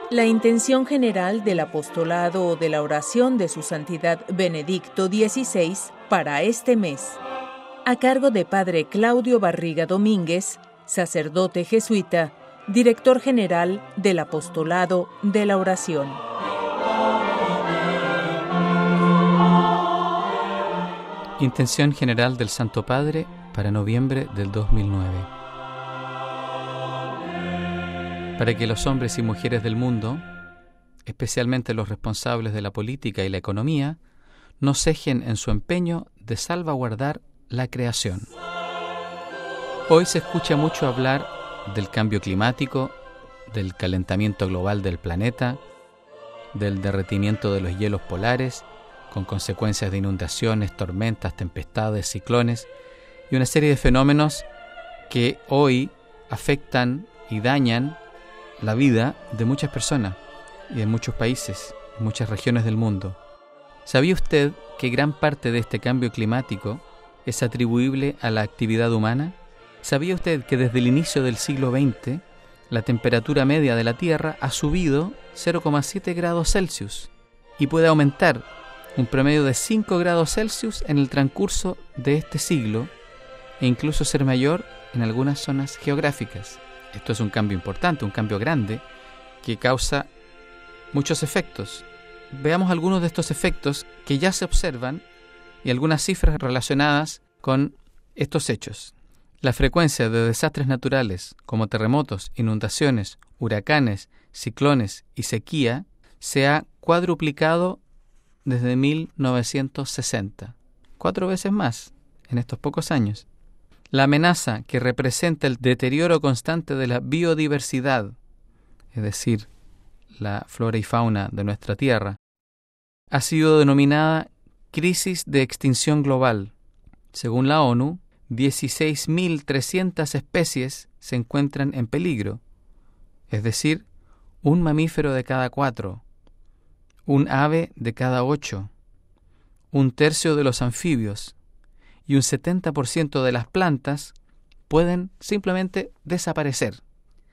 La intención general del apostolado de la oración de Su Santidad Benedicto XVI para este mes, a cargo de Padre Claudio Barriga Domínguez, sacerdote jesuita, director general del apostolado de la oración. Intención general del Santo Padre para noviembre del 2009. Para que los hombres y mujeres del mundo, especialmente los responsables de la política y la economía, no cejen en su empeño de salvaguardar la creación. Hoy se escucha mucho hablar del cambio climático, del calentamiento global del planeta, del derretimiento de los hielos polares, con consecuencias de inundaciones, tormentas, tempestades, ciclones y una serie de fenómenos que hoy afectan y dañan la vida de muchas personas y en muchos países, en muchas regiones del mundo. ¿Sabía usted que gran parte de este cambio climático es atribuible a la actividad humana? ¿Sabía usted que desde el inicio del siglo XX la temperatura media de la Tierra ha subido 0,7 grados Celsius y puede aumentar un promedio de 5 grados Celsius en el transcurso de este siglo e incluso ser mayor en algunas zonas geográficas? Esto es un cambio importante, un cambio grande, que causa muchos efectos. Veamos algunos de estos efectos que ya se observan y algunas cifras relacionadas con estos hechos. La frecuencia de desastres naturales como terremotos, inundaciones, huracanes, ciclones y sequía se ha cuadruplicado desde 1960. 4 veces más en estos pocos años. La amenaza que representa el deterioro constante de la biodiversidad, es decir, la flora y fauna de nuestra Tierra, ha sido denominada crisis de extinción global. Según la ONU, 16.300 especies se encuentran en peligro, es decir, un mamífero de cada 4, un ave de cada 8, un tercio de los anfibios, y un 70% de las plantas pueden simplemente desaparecer.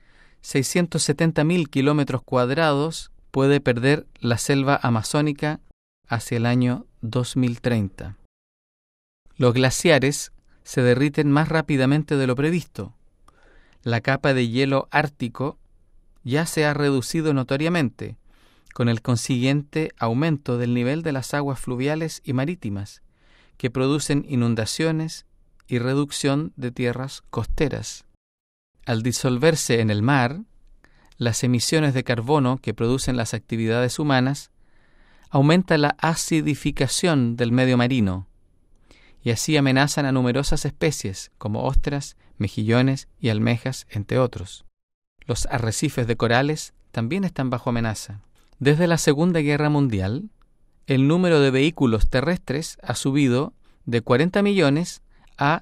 670.000 kilómetros cuadrados puede perder la selva amazónica hacia el año 2030. Los glaciares se derriten más rápidamente de lo previsto. La capa de hielo ártico ya se ha reducido notoriamente, con el consiguiente aumento del nivel de las aguas fluviales y marítimas, que producen inundaciones y reducción de tierras costeras. Al disolverse en el mar, las emisiones de carbono que producen las actividades humanas aumenta la acidificación del medio marino y así amenazan a numerosas especies como ostras, mejillones y almejas, entre otros. Los arrecifes de corales también están bajo amenaza. Desde la Segunda Guerra Mundial, el número de vehículos terrestres ha subido de 40 millones a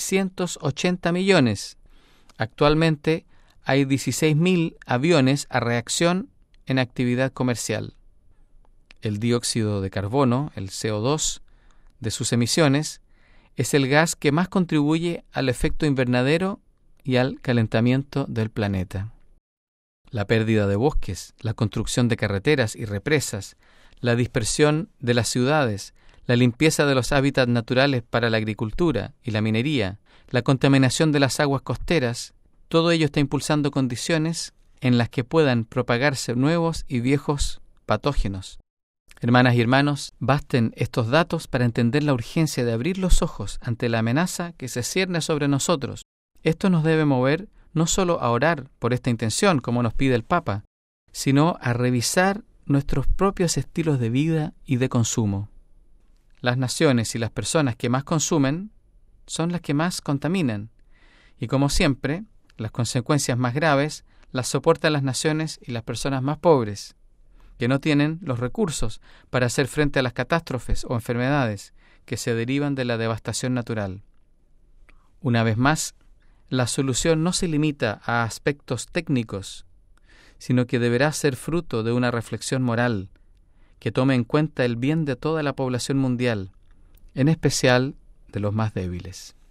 680 millones. Actualmente hay 16.000 aviones a reacción en actividad comercial. El dióxido de carbono, el CO2, de sus emisiones, es el gas que más contribuye al efecto invernadero y al calentamiento del planeta. La pérdida de bosques, la construcción de carreteras y represas, la dispersión de las ciudades, la limpieza de los hábitats naturales para la agricultura y la minería, la contaminación de las aguas costeras, todo ello está impulsando condiciones en las que puedan propagarse nuevos y viejos patógenos. Hermanas y hermanos, basten estos datos para entender la urgencia de abrir los ojos ante la amenaza que se cierne sobre nosotros. Esto nos debe mover no solo a orar por esta intención, como nos pide el Papa, sino a revisar nuestros propios estilos de vida y de consumo. Las naciones y las personas que más consumen son las que más contaminan, y como siempre, las consecuencias más graves las soportan las naciones y las personas más pobres, que no tienen los recursos para hacer frente a las catástrofes o enfermedades que se derivan de la devastación natural. Una vez más, la solución no se limita a aspectos técnicos, sino que deberá ser fruto de una reflexión moral que tome en cuenta el bien de toda la población mundial, en especial de los más débiles.